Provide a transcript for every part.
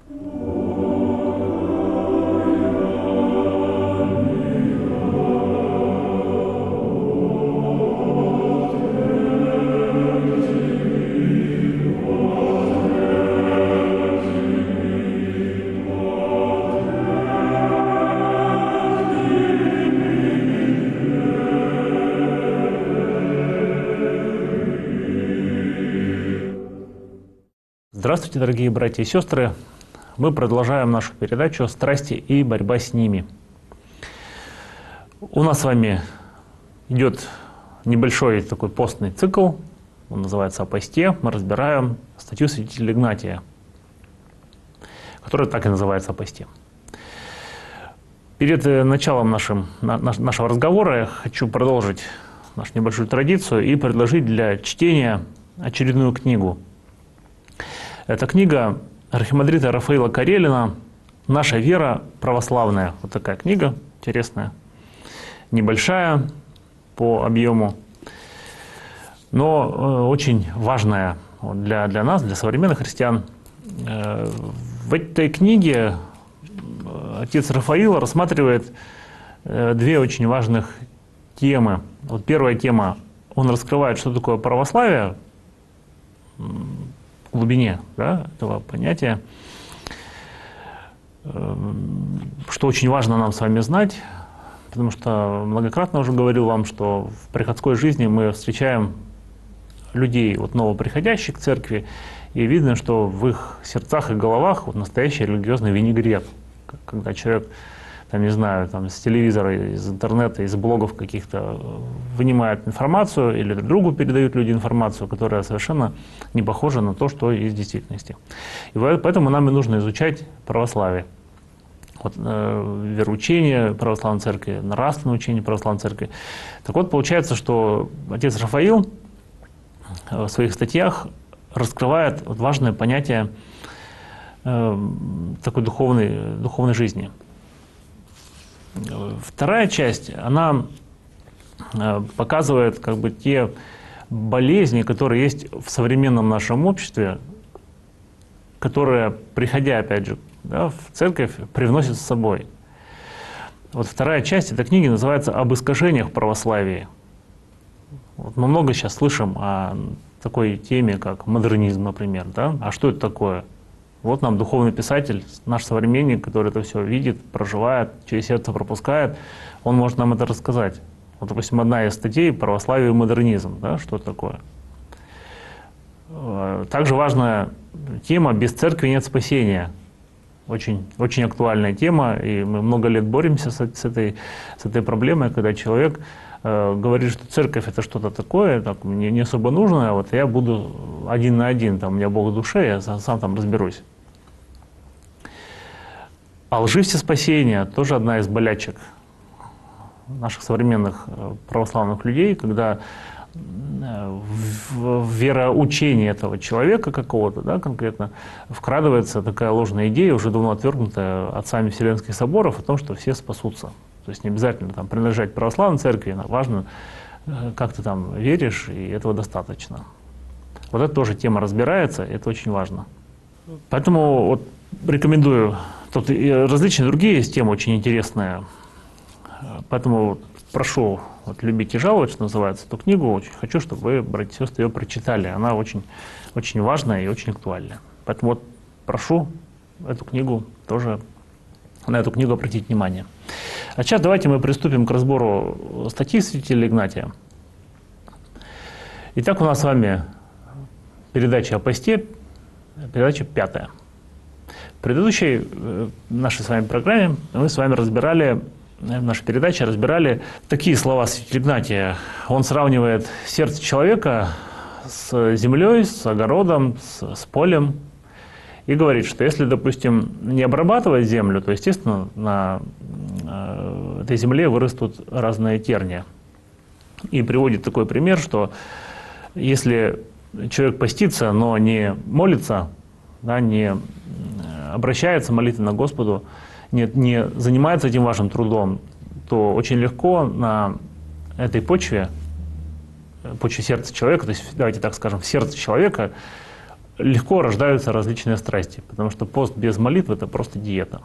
Здравствуйте, дорогие братья и сестры! Мы продолжаем нашу передачу «Страсти и борьба с ними». У нас с вами идет небольшой такой постный цикл, он называется «О посте». Мы разбираем статью святителя Игнатия, которая так и называется «О посте». Перед началом нашего разговора я хочу продолжить нашу небольшую традицию и предложить для чтения очередную книгу. Это книга архимандрита Рафаила Карелина «Наша вера православная». Вот такая книга интересная, небольшая по объему, но очень важная для нас, для современных христиан. В этой книге отец Рафаил рассматривает две очень важных темы. Вот первая тема, он раскрывает, что такое православие, в глубине, да, этого понятия, что очень важно нам с вами знать, потому что многократно уже говорил вам, что в приходской жизни мы встречаем людей вот, новоприходящих к церкви, и видно, что в их сердцах и головах вот, настоящий религиозный винегрет, когда человек, там, не знаю, там, с телевизора, из интернета, из блогов каких-то вынимает информацию или друг другу передают люди информацию, которая совершенно не похожа на то, что есть в действительности. И поэтому нам и нужно изучать православие. Вот, вероучение православной церкви, нравственное учение православной церкви. Так вот, получается, что отец Рафаил в своих статьях раскрывает вот важное понятие такой духовной жизни. Вторая часть, она показывает как бы те болезни, которые есть в современном нашем обществе, которые, приходя, опять же, да, в церковь, привносят с собой. Вот вторая часть этой книги называется «Об искажениях православия». Вот мы много сейчас слышим о такой теме, как модернизм, например. Да? А что это такое? Вот нам духовный писатель, наш современник, который это все видит, проживает, через сердце пропускает, он может нам это рассказать. Вот, допустим, одна из статей «Православие и модернизм». Да, что это такое? Также важная тема «Без церкви нет спасения». Очень, очень актуальная тема, и мы много лет боремся с этой проблемой, когда человек говорит, что церковь это что-то такое, так, мне не особо нужно, а вот я буду один на один, там, у меня Бог в душе, я сам там разберусь. А лжи всеспасения тоже одна из болячек наших современных православных людей, когда в вероучение этого человека какого-то, да, конкретно, вкрадывается такая ложная идея, уже давно отвергнутая отцами Вселенских соборов, о том, что все спасутся. То есть не обязательно там, принадлежать православной церкви, важно, как ты там веришь, и этого достаточно. Вот это тоже тема разбирается, это очень важно. Поэтому вот, рекомендую. Тут и различные другие есть темы очень интересные. Поэтому прошу вот, любить и жаловать, что называется, эту книгу. Очень хочу, чтобы вы, братья и сестры, ее прочитали. Она очень, очень важная и очень актуальная. Поэтому вот прошу эту книгу тоже, на эту книгу обратить внимание. А сейчас давайте мы приступим к разбору статьи святителя Игнатия. Итак, у нас с вами передача о посте, передача 5. В предыдущей нашей с вами программе мы с вами разбирали, в нашей передаче разбирали такие слова святителя Игнатия. Он сравнивает сердце человека с землей, с огородом, с полем. И говорит, что если, допустим, не обрабатывать землю, то, естественно, на этой земле вырастут разные терния. И приводит такой пример, что если человек постится, но не молится, да, не обращается молитвенно к Господу, не занимается этим важным трудом, то очень легко на этой почве сердца человека, то есть, давайте так скажем, в сердце человека легко рождаются различные страсти, потому что пост без молитвы – это просто диета.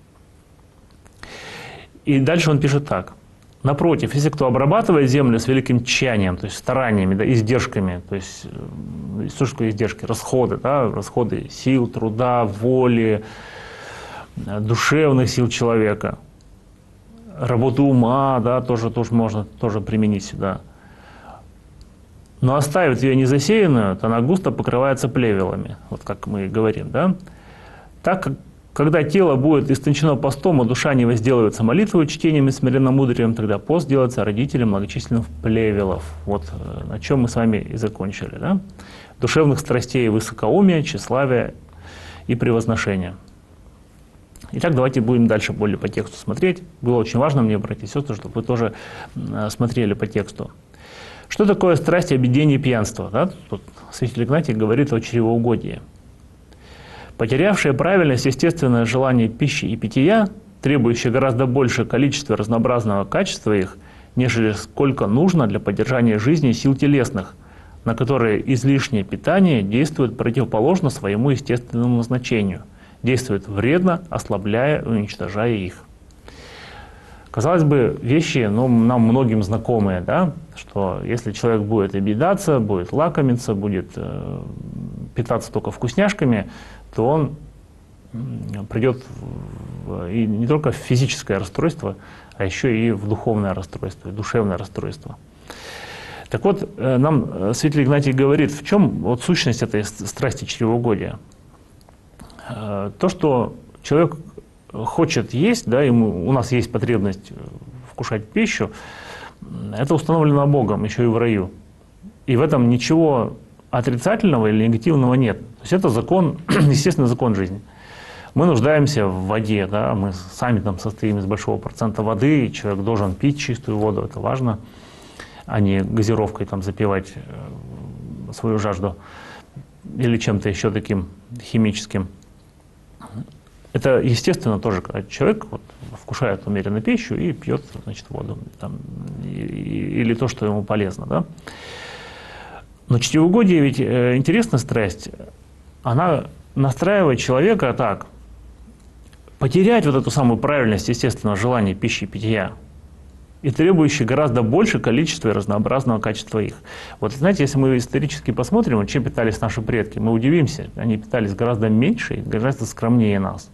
И дальше он пишет так. Напротив, если кто обрабатывает землю с великим тщанием, то есть стараниями, да, издержками, то есть что такое издержки? Расходы, да, расходы сил, труда, воли, душевных сил человека, работу ума, да, тоже можно применить сюда. Но оставит ее незасеянную, то она густо покрывается плевелами, вот как мы говорим, да. Так как когда тело будет истончено постом, а душа не возделывается молитвой, чтением и смиренномудрием, тогда пост делается родителем многочисленных плевелов. Вот на чем мы с вами и закончили. Да? Душевных страстей, высокоумия, тщеславия и превозношения. Итак, давайте будем дальше более по тексту смотреть. Было очень важно мне, братья и сестры, чтобы вы тоже смотрели по тексту. Что такое страсть, объедение и пьянство? Да? Тут святитель Игнатий говорит о чревоугодии. Потерявшее правильность естественное желание пищи и питья, требующее гораздо большее количество разнообразного качества их, нежели сколько нужно для поддержания жизни сил телесных, на которые излишнее питание действует противоположно своему естественному назначению, действует вредно, ослабляя и уничтожая их. Казалось бы, вещи нам многим знакомые, да? Что если человек будет объедаться, будет лакомиться, будет питаться только вкусняшками, то он придет и не только в физическое расстройство, а еще и в духовное расстройство, в душевное расстройство. Так вот, нам святитель Игнатий говорит, в чем вот сущность этой страсти чревоугодия. То, что человек хочет есть, да, у нас есть потребность вкушать пищу, это установлено Богом еще и в раю. И в этом ничего отрицательного или негативного нет. То есть это закон, естественный закон жизни. Мы нуждаемся в воде, да, мы сами там состоим из большого процента воды, и человек должен пить чистую воду, это важно, а не газировкой там запивать свою жажду или чем-то еще таким химическим. Это естественно тоже, когда человек вот вкушает умеренно пищу и пьет, значит, воду там, или то, что ему полезно, да. Но чревоугодие ведь интересная страсть, она настраивает человека так, потерять вот эту самую правильность естественного желания пищи и питья, и требующие гораздо больше количества и разнообразного качества их. Вот знаете, если мы исторически посмотрим, чем питались наши предки, мы удивимся, они питались гораздо меньше и гораздо скромнее нас.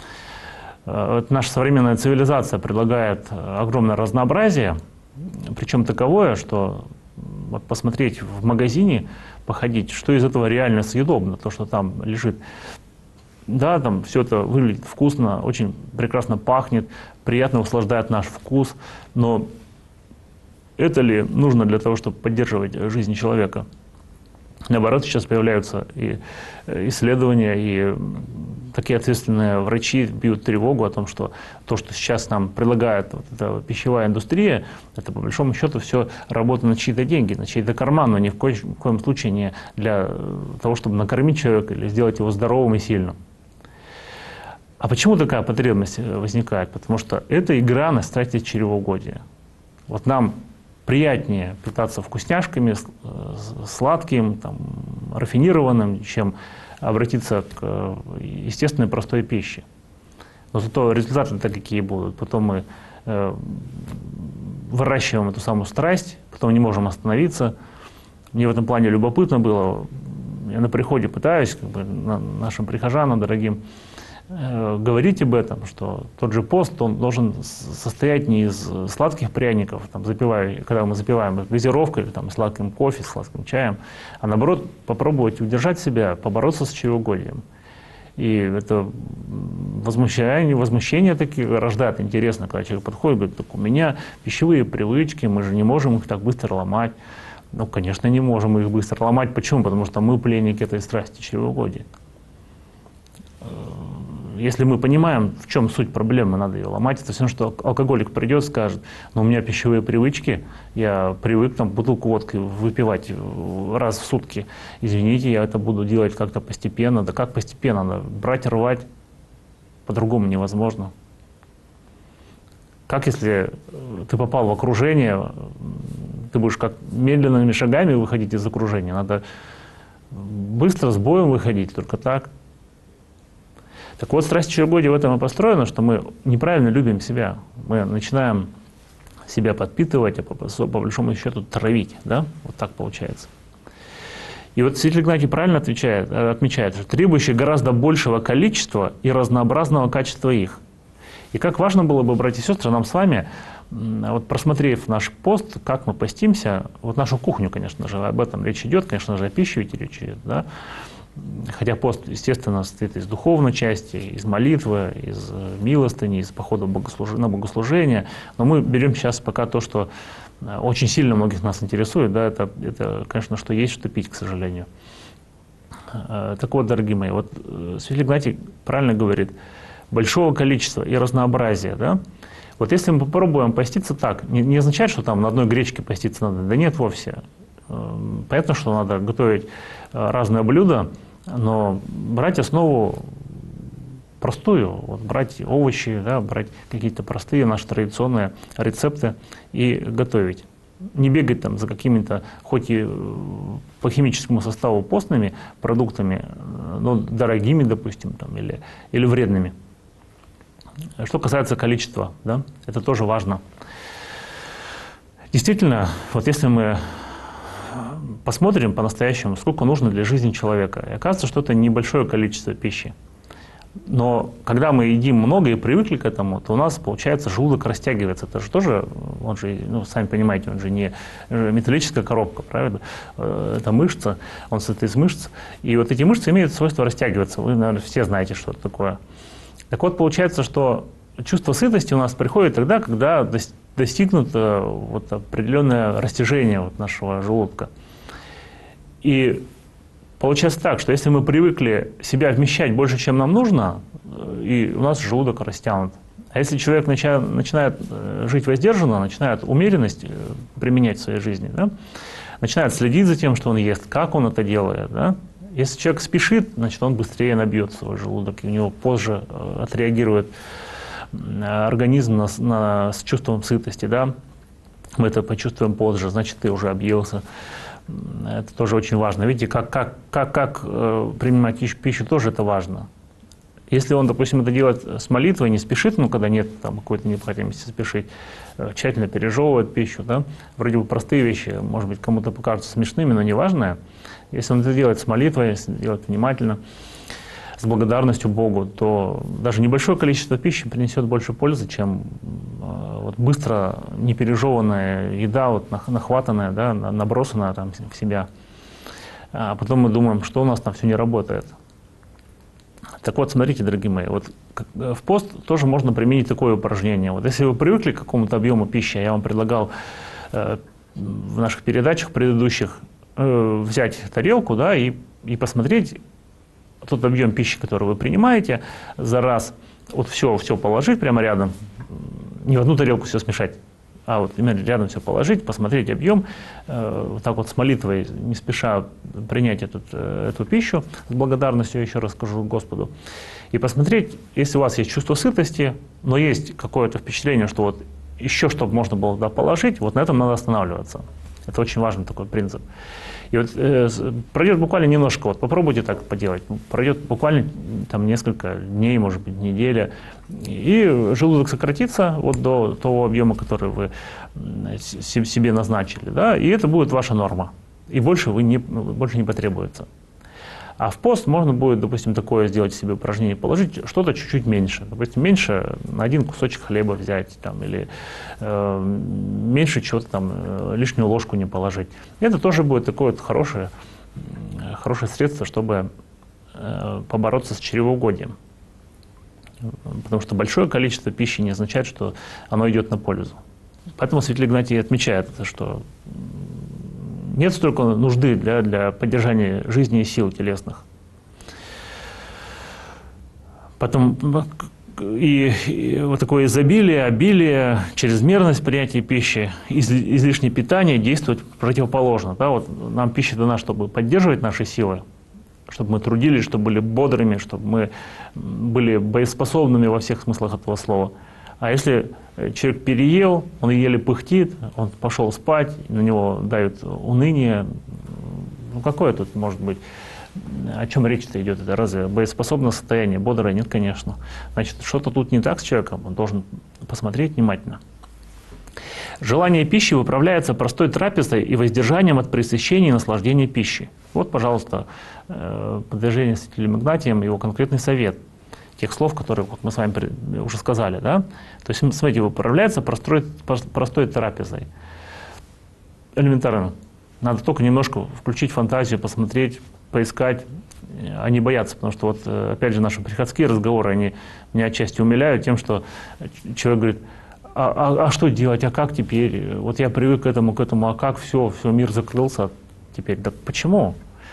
Вот наша современная цивилизация предлагает огромное разнообразие, причем таковое, что вот посмотреть в магазине, походить, что из этого реально съедобно, то, что там лежит. Да, там все это выглядит вкусно, очень прекрасно пахнет, приятно услаждает наш вкус, но это ли нужно для того, чтобы поддерживать жизнь человека? Наоборот, сейчас появляются и исследования, и такие ответственные врачи бьют тревогу о том, что то, что сейчас нам предлагает вот эта пищевая индустрия, это по большому счету все работа на чьи-то деньги, на чьи-то карман, но ни в коем случае не для того, чтобы накормить человека или сделать его здоровым и сильным. А почему такая потребность возникает? Потому что это игра на страсти чревоугодия. Вот нам приятнее питаться вкусняшками, сладким, там, рафинированным, чем обратиться к естественной простой пище. Но зато результаты-то какие будут. Потом мы выращиваем эту самую страсть, потом не можем остановиться. Мне в этом плане любопытно было. Я на приходе пытаюсь нашим прихожанам, дорогим, говорить об этом, что тот же пост, он должен состоять не из сладких пряников, там, когда мы запиваем их газировкой, или там, сладким кофе, сладким чаем, а наоборот попробовать удержать себя, побороться с чревоугодием. И это возмущение такие рождает, интересно, когда человек подходит и говорит, так у меня пищевые привычки, мы же не можем их так быстро ломать. Ну, конечно, не можем их быстро ломать. Почему? Потому что мы пленники этой страсти чревоугодия. Если мы понимаем, в чем суть проблемы, надо ее ломать. Это все равно, что алкоголик придет, скажет, но у меня пищевые привычки, я привык там бутылку водки выпивать раз в сутки. Извините, я это буду делать как-то постепенно. Да как постепенно? Надо брать, рвать. По-другому невозможно. Как если ты попал в окружение, ты будешь как медленными шагами выходить из окружения? Надо быстро с боем выходить, только так. Так вот, страсть чревоугодия в этом и построена, что мы неправильно любим себя. Мы начинаем себя подпитывать, а по большому счету травить. Да? Вот так получается. И вот святитель Игнатий правильно отмечает, что требующие гораздо большего количества и разнообразного качества их. И как важно было бы, братья и сестры, нам с вами, вот просмотрев наш пост, как мы постимся, вот нашу кухню, конечно же, об этом речь идет, конечно же, о пище ведь речь идет, да? Хотя пост, естественно, состоит из духовной части, из молитвы, из милостыни, из похода на богослужение. Но мы берем сейчас пока то, что очень сильно многих нас интересует. Да, это, конечно, что есть, что пить, к сожалению. Так вот, дорогие мои, вот святитель Игнатий правильно говорит, большого количества и разнообразия. Да? Вот если мы попробуем поститься так, не означает, что там на одной гречке поститься надо. Да нет вовсе. Понятно, что надо готовить разные блюда, но брать основу простую, вот брать овощи, да, брать какие-то простые наши традиционные рецепты и готовить. Не бегать там за какими-то, хоть и по химическому составу постными продуктами, но дорогими, допустим, там, или вредными. Что касается количества, да, это тоже важно. Действительно, вот если мы посмотрим по-настоящему, сколько нужно для жизни человека. И оказывается, что это небольшое количество пищи. Но когда мы едим много и привыкли к этому, то у нас, получается, желудок растягивается. Это же тоже, он же, ну, сами понимаете, он же не металлическая коробка, правильно? Это мышца, он состоит из мышц. И вот эти мышцы имеют свойство растягиваться. Вы, наверное, все знаете, что это такое. Так вот, получается, что чувство сытости у нас приходит тогда, когда достигнуто вот определенное растяжение вот нашего желудка. И получается так, что если мы привыкли себя вмещать больше, чем нам нужно, и у нас желудок растянут. А если человек начинает жить воздержанно, начинает умеренность применять в своей жизни, да, начинает следить за тем, что он ест, как он это делает, да, если человек спешит, значит, он быстрее набьет свой желудок, и у него позже отреагирует организм с чувством сытости, да, мы это почувствуем позже, значит, ты уже объелся. Это тоже очень важно. Видите, как принимать пищу, тоже это важно. Если он, допустим, это делает с молитвой, не спешит, ну, когда нет там какой-то необходимости спешить, тщательно пережевывает пищу, да, вроде бы простые вещи, может быть, кому-то покажутся смешными, но неважное. Если он это делает с молитвой, если делает внимательно, с благодарностью Богу, то даже небольшое количество пищи принесет больше пользы, чем вот быстро непережеванная еда, вот нахватанная, да, набросанная там в себя. А потом мы думаем, что у нас там все не работает. Так вот, смотрите, дорогие мои, вот в пост тоже можно применить такое упражнение. Вот если вы привыкли к какому-то объему пищи, я вам предлагал в наших передачах предыдущих взять тарелку, да, и посмотреть тот объем пищи, который вы принимаете, за раз вот все положить прямо рядом, не в одну тарелку все смешать, а вот именно рядом все положить, посмотреть объем, вот так вот с молитвой, не спеша принять эту пищу, с благодарностью, еще раз скажу, Господу, и посмотреть, если у вас есть чувство сытости, но есть какое-то впечатление, что вот еще чтобы можно было туда положить, вот на этом надо останавливаться. Это очень важный такой принцип. И вот пройдет буквально немножко, вот попробуйте так поделать, пройдет буквально там несколько дней, может быть, неделя, и желудок сократится вот до того объема, который вы себе назначили, да, и это будет ваша норма, и больше не потребуется. А в пост можно будет, допустим, такое сделать себе упражнение, положить что-то чуть-чуть меньше. Допустим, меньше на один кусочек хлеба взять, там, или меньше чего-то там, лишнюю ложку не положить. Это тоже будет такое вот хорошее средство, чтобы побороться с чревоугодием. Потому что большое количество пищи не означает, что оно идет на пользу. Поэтому святитель Игнатий отмечает, что нет столько нужды для поддержания жизни и сил телесных. Потом и вот такое изобилие, обилие, чрезмерность принятия пищи, излишнее питание действует противоположно. Да? Вот нам пища дана, чтобы поддерживать наши силы, чтобы мы трудились, чтобы были бодрыми, чтобы мы были боеспособными во всех смыслах этого слова. А если человек переел, он еле пыхтит, он пошел спать, на него давит уныние, Ну какое тут может быть, о чем речь-то идет? Это разве боеспособное состояние, бодрое? Нет, конечно. Значит, что-то тут не так с человеком, он должен посмотреть внимательно. Желание пищи выправляется простой трапезой и воздержанием от пресыщения и наслаждения пищей. Вот, пожалуйста, подвержение святителем Игнатием, его конкретный совет тех слов, которые вот мы с вами уже сказали. Да? То есть, смотрите, выправляется простой трапезой. Элементарно. Надо только немножко включить фантазию, посмотреть, поискать, а не бояться. Потому что, вот, опять же, наши приходские разговоры, они меня отчасти умиляют тем, что человек говорит: а что делать, а как теперь? Вот я привык к этому, а как все, мир закрылся теперь? Да почему?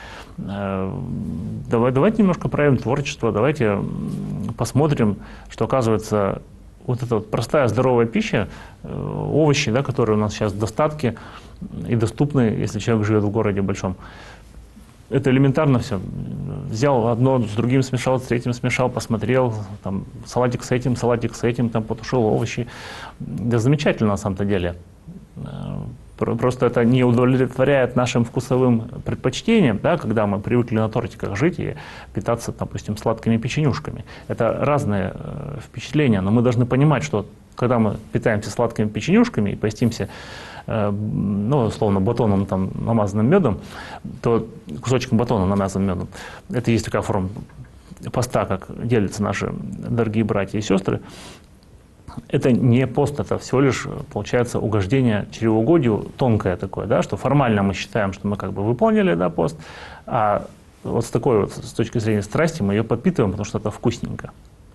Давайте немножко проявим творчество, давайте посмотрим, что, оказывается, вот эта вот простая здоровая пища, овощи, да, которые у нас сейчас в достатке и доступны, если человек живет в городе большом, это элементарно все. Взял одно с другим смешал, с третьим смешал, посмотрел, там, салатик с этим, там, потушил овощи. Да замечательно на самом-то деле. Просто это не удовлетворяет нашим вкусовым предпочтениям, да, когда мы привыкли на тортиках жить и питаться, допустим, сладкими печенюшками. Это разные впечатления, но мы должны понимать, что когда мы питаемся сладкими печенюшками и постимся, ну, условно, батоном, там, намазанным медом, то кусочком батона, намазанным медом, это есть такая форма поста, как делятся наши дорогие братья и сестры. Это не пост, это всего лишь, получается, угождение чревоугодию тонкое такое, да, что формально мы считаем, что мы как бы выполнили, да, пост, а вот с такой вот, с точки зрения страсти, мы ее подпитываем, потому что это вкусненько.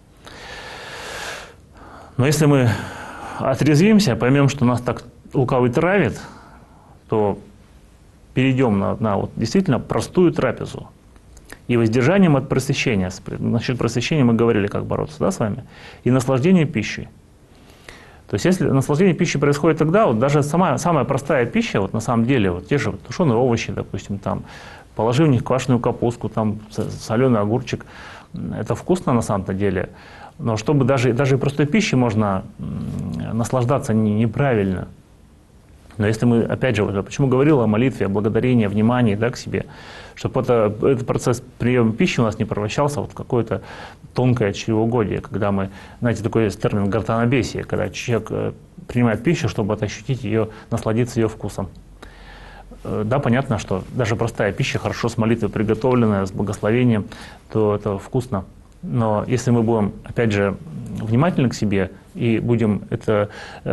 Но если мы отрезвимся, поймем, что нас так лукавый травит, то перейдем на вот действительно простую трапезу. И воздержанием от пресыщения. Насчет пресыщения мы говорили, как бороться, да, с вами. И наслаждение пищей. То есть, если наслаждение пищей происходит тогда, вот даже самая простая пища, вот на самом деле, вот те же вот тушеные овощи, допустим, там, положи в них квашеную капустку, там, соленый огурчик, это вкусно на самом-то деле. Но чтобы даже простой пищей можно наслаждаться неправильно. Но если мы, опять же, почему говорил о молитве, о благодарении, о внимании, да, к себе, чтобы этот процесс приема пищи у нас не превращался в какое-то тонкое чревоугодие, когда мы, знаете, такой есть термин гортанобесие, когда человек принимает пищу, чтобы ощутить ее, насладиться ее вкусом. Да, понятно, что даже простая пища, хорошо с молитвой приготовленная, с благословением, то это вкусно. Но если мы будем, опять же, внимательны к себе и будем этот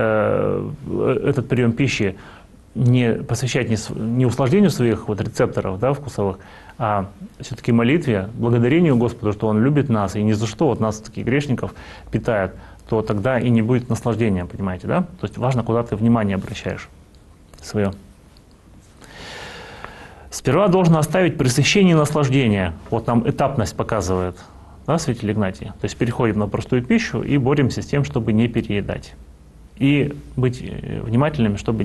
прием пищи не посвящать не услаждению своих вот рецепторов, да, вкусовых, а все-таки молитве, благодарению Господу, что Он любит нас и ни за что вот нас, таких грешников, питает, то тогда и не будет наслаждения, понимаете, да? То есть важно, куда ты внимание обращаешь свое. Сперва должен оставить пресыщение и наслаждение. Вот нам этапность показывает, да, святитель Игнатий. То есть переходим на простую пищу и боремся с тем, чтобы не переедать. И быть внимательными, чтобы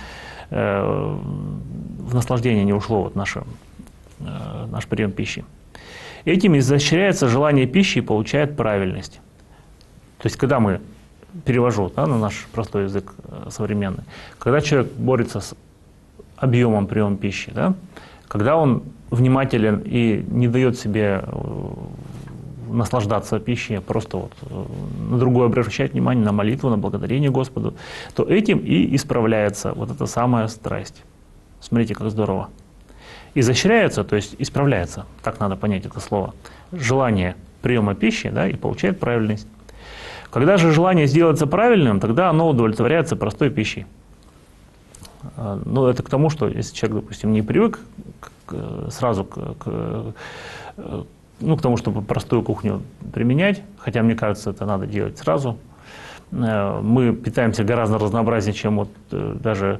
в наслаждение не ушло вот наш прием пищи. Этим изощряется желание пищи и получает правильность. То есть когда мы, перевожу, да, на наш простой язык современный, когда человек борется с объемом приема пищи, да, когда он внимателен и не дает себе наслаждаться пищей, просто вот на другое обращать внимание, на молитву, на благодарение Господу, то этим и исправляется вот эта самая страсть. Смотрите, как здорово. Изощряется, то есть исправляется, так надо понять это слово, желание приема пищи, да, и получает правильность. Когда же желание сделается правильным, тогда оно удовлетворяется простой пищей. Ну, это к тому, что если человек, допустим, не привык сразу к тому, чтобы простую кухню применять, хотя, мне кажется, это надо делать сразу. Мы питаемся гораздо разнообразнее, чем вот даже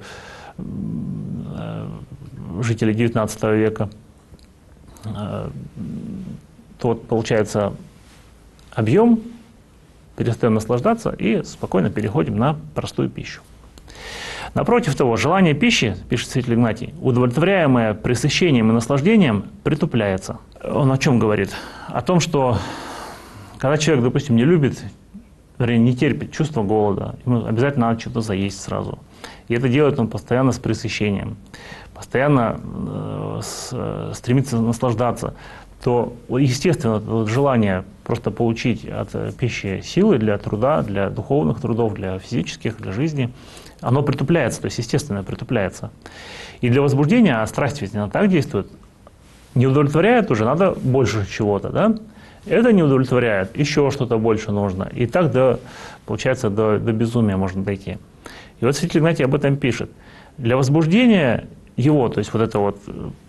жители XIX века. То вот получается объем, перестаем наслаждаться и спокойно переходим на простую пищу. Напротив того, желание пищи, пишет святитель Игнатий, удовлетворяемое пресыщением и наслаждением, притупляется. Он о чем говорит? О том, что когда человек, допустим, не любит, вернее, не терпит чувство голода, ему обязательно надо что-то заесть сразу. И это делает он постоянно с пресыщением. постоянно стремится наслаждаться, то, естественно, вот желание просто получить от пищи силы для труда, для духовных трудов, для физических, для жизни, оно притупляется, то есть естественно притупляется. И для возбуждения, а страсть ведь она так действует, не удовлетворяет уже, надо больше чего-то, да? Это не удовлетворяет, еще что-то больше нужно. И так, получается, до безумия можно дойти. И вот святитель Игнатий об этом пишет. Для возбуждения его, то есть вот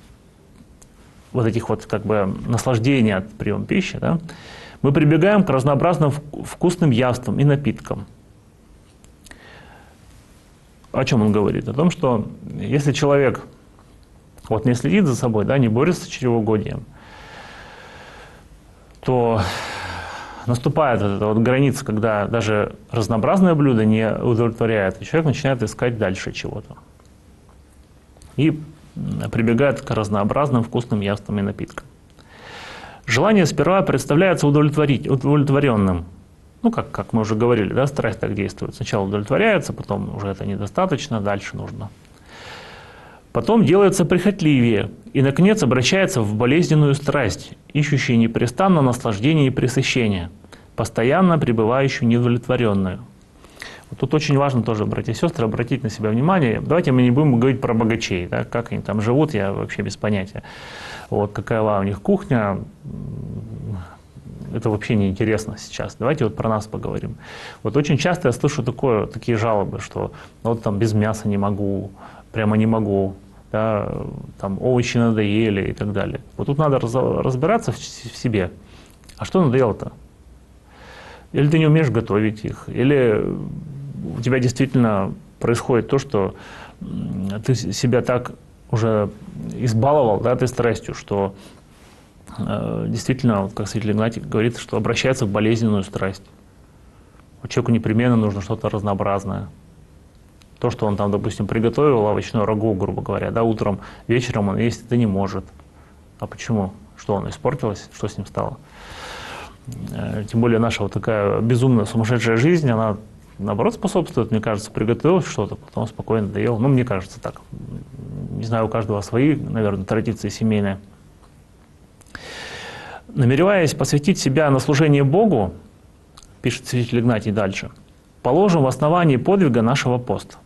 этих вот как бы наслаждений от приема пищи, да, мы прибегаем к разнообразным вкусным явствам и напиткам. О чем он говорит? О том, что если человек вот не следит за собой, да, не борется с чревоугодием, то наступает вот эта вот граница, когда даже разнообразное блюдо не удовлетворяет, и человек начинает искать дальше чего-то. И прибегает к разнообразным вкусным явствам и напиткам. Желание сперва представляется удовлетворенным. Ну, как мы уже говорили, да, страсть так действует. Сначала удовлетворяется, потом уже это недостаточно, дальше нужно. Потом делается прихотливее и, наконец, обращается в болезненную страсть, ищущую непрестанно наслаждение и пресыщение, постоянно пребывающую неудовлетворенную. Вот тут очень важно тоже, братья и сестры, обратить на себя внимание. Давайте мы не будем говорить про богачей, да, как они там живут, я вообще без понятия. Вот, какова у них кухня, это вообще не интересно сейчас. Давайте вот про нас поговорим. Вот очень часто я слышу такие жалобы, что вот там без мяса не могу, прямо не могу, да, там овощи надоели и так далее. Вот тут надо разбираться в себе. А что надоело-то? Или ты не умеешь готовить их, или у тебя действительно происходит то, что ты себя так уже избаловал, да, этой страстью, что действительно, вот как святитель Игнатий говорит, что обращается в болезненную страсть. Вот человеку непременно нужно что-то разнообразное. То, что он там, допустим, приготовил овощное рагу, грубо говоря, да, утром, вечером он есть это не может. А почему? Что он испортилось? Что с ним стало? Тем более наша вот такая безумная, сумасшедшая жизнь, она, наоборот, способствует, мне кажется, приготовил что-то, потом спокойно доел. Ну, мне кажется так. Не знаю, у каждого свои, наверное, традиции семейные. Намереваясь посвятить себя на служение Богу, пишет святитель Игнатий дальше, положим в основании подвига нашего поста.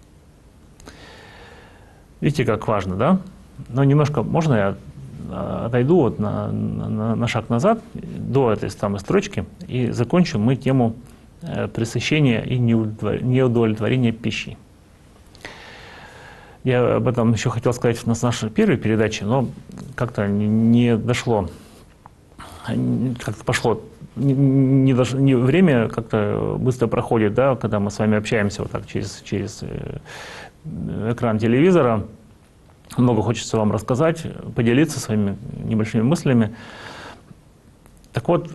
Видите, как важно, да? Но немножко, можно я отойду вот на шаг назад, до этой самой строчки, и закончим мы тему пресыщения и неудовлетворения пищей. Я об этом еще хотел сказать в нашей первой передаче, но как-то не дошло, как-то пошло, время как-то быстро проходит, да, когда мы с вами общаемся вот так через экран телевизора. Много хочется вам рассказать, поделиться своими небольшими мыслями. Так вот,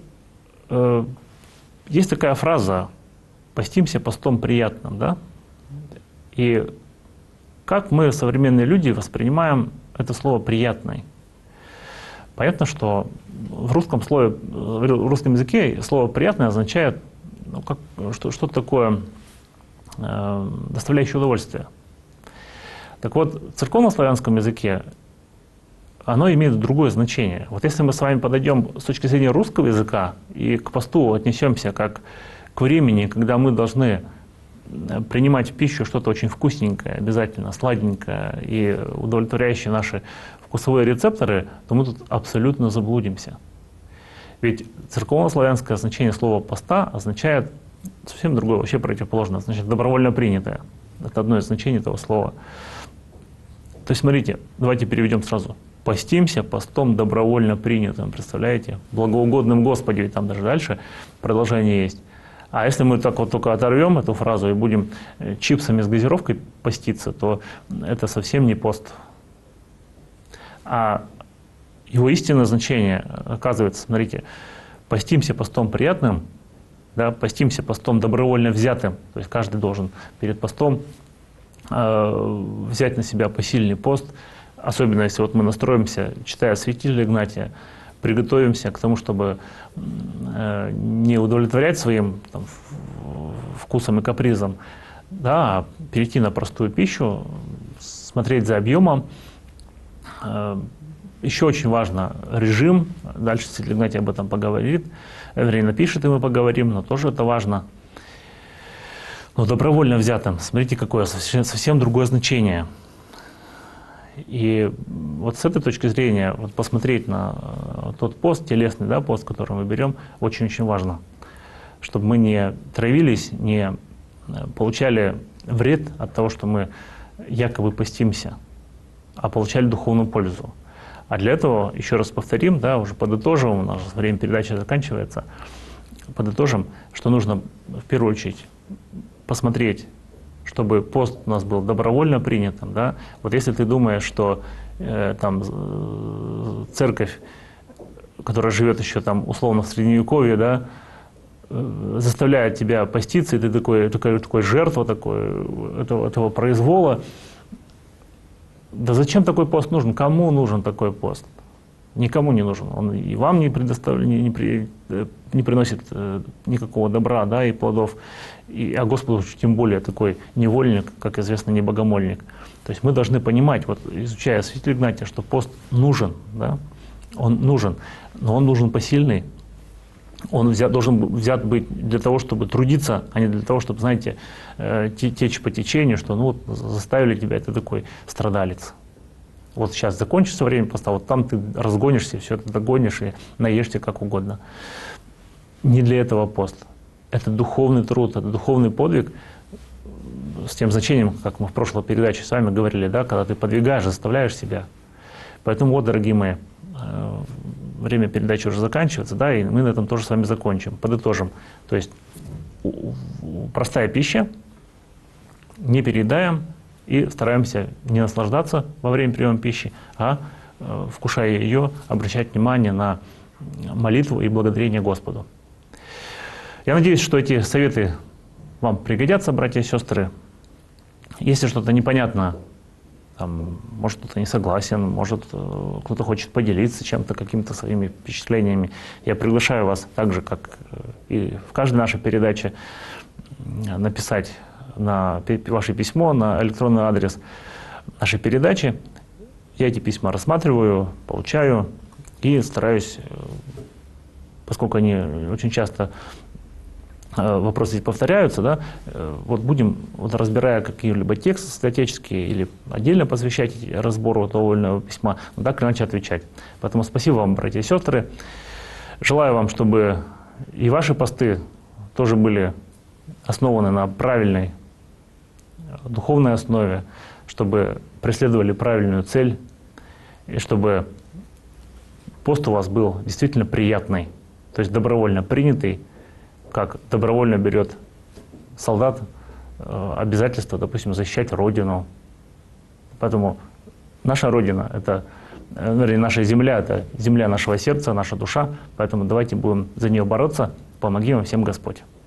есть такая фраза «постимся постом приятным», да? И как мы, современные люди, воспринимаем это слово «приятный»? Понятно, что в русском языке слово «приятный» означает что-то такое, доставляющее удовольствие. Так вот, в церковно-славянском языке оно имеет другое значение. Вот если мы с вами подойдем с точки зрения русского языка и к посту отнесемся как к времени, когда мы должны принимать в пищу что-то очень вкусненькое, обязательно сладенькое и удовлетворяющее наши вкусовые рецепторы, то мы тут абсолютно заблудимся. Ведь церковно-славянское значение слова «поста» означает совсем другое, вообще противоположное, значит добровольно принятое. Это одно из значений этого слова. То есть, смотрите, давайте переведем сразу. Постимся постом добровольно принятым, представляете? Благоугодным Господи, ведь там даже дальше продолжение есть. А если мы так вот только оторвем эту фразу и будем чипсами с газировкой поститься, то это совсем не пост. А его истинное значение, оказывается, смотрите, постимся постом приятным, да, постимся постом добровольно взятым, то есть каждый должен перед постом взять на себя посильный пост, особенно если вот мы настроимся, читая святителя Игнатия, приготовимся к тому, чтобы не удовлетворять своим там, вкусом и капризом, да, а перейти на простую пищу с смотреть за объемом. Еще очень важно режим. Дальше Святитель Игнатий об этом поговорит. Вернее, напишет, и мы поговорим, но тоже это важно. Но добровольно взятым, смотрите, какое совсем другое значение. И вот с этой точки зрения вот посмотреть на тот пост, телесный, да, пост, который мы берем, очень-очень важно. Чтобы мы не травились, не получали вред от того, что мы якобы постимся, а получали духовную пользу. А для этого, еще раз повторим, да, уже подытожим, у нас время передачи заканчивается, подытожим, что нужно в первую очередь посмотреть, чтобы пост у нас был добровольно принятым. Да? Вот если ты думаешь, что там церковь, которая живет еще там условно в Средневековье, да, заставляет тебя поститься, и ты такой жертва этого произвола, да зачем такой пост нужен? Кому нужен такой пост? Никому не нужен. Он и вам не приносит никакого добра, да, и плодов, а Господу тем более такой невольник, как известно, не богомольник. То есть мы должны понимать, вот изучая Святителя Игнатия, что пост нужен, да, он нужен, но он нужен посильный. Он должен взят быть для того, чтобы трудиться, а не для того, чтобы, знаете, течь по течению, что ну вот заставили тебя, ты такой страдалец. Вот сейчас закончится время поста, вот там ты разгонишься, все это догонишь и наешься как угодно. Не для этого пост. Это духовный труд, это духовный подвиг с тем значением, как мы в прошлой передаче с вами говорили, да, когда ты подвигаешь, заставляешь себя. Поэтому вот, дорогие мои, время передачи уже заканчивается, да, и мы на этом тоже с вами закончим, подытожим. То есть простая пища, не переедаем и стараемся не наслаждаться во время приема пищи, а вкушая ее, обращать внимание на молитву и благодарение Господу. Я надеюсь, что эти советы вам пригодятся, братья и сестры. Если что-то непонятно, там, может, кто-то не согласен, может, кто-то хочет поделиться чем-то, какими-то своими впечатлениями, я приглашаю вас так же, как и в каждой нашей передаче, написать на ваше письмо на электронный адрес нашей передачи. Я эти письма рассматриваю, получаю и стараюсь, поскольку они очень часто вопросы здесь повторяются, да, вот будем, вот разбирая какие-либо тексты статические или отдельно посвящать разбору того письма, но так или иначе отвечать. Поэтому спасибо вам, братья и сестры. Желаю вам, чтобы и ваши посты тоже были основаны на правильной духовной основе, чтобы преследовали правильную цель, и чтобы пост у вас был действительно приятный, то есть добровольно принятый, как добровольно берет солдат обязательство, допустим, защищать Родину. Поэтому наша Родина, это, вернее, наша земля, это земля нашего сердца, наша душа. Поэтому давайте будем за нее бороться. Помоги нам всем Господь.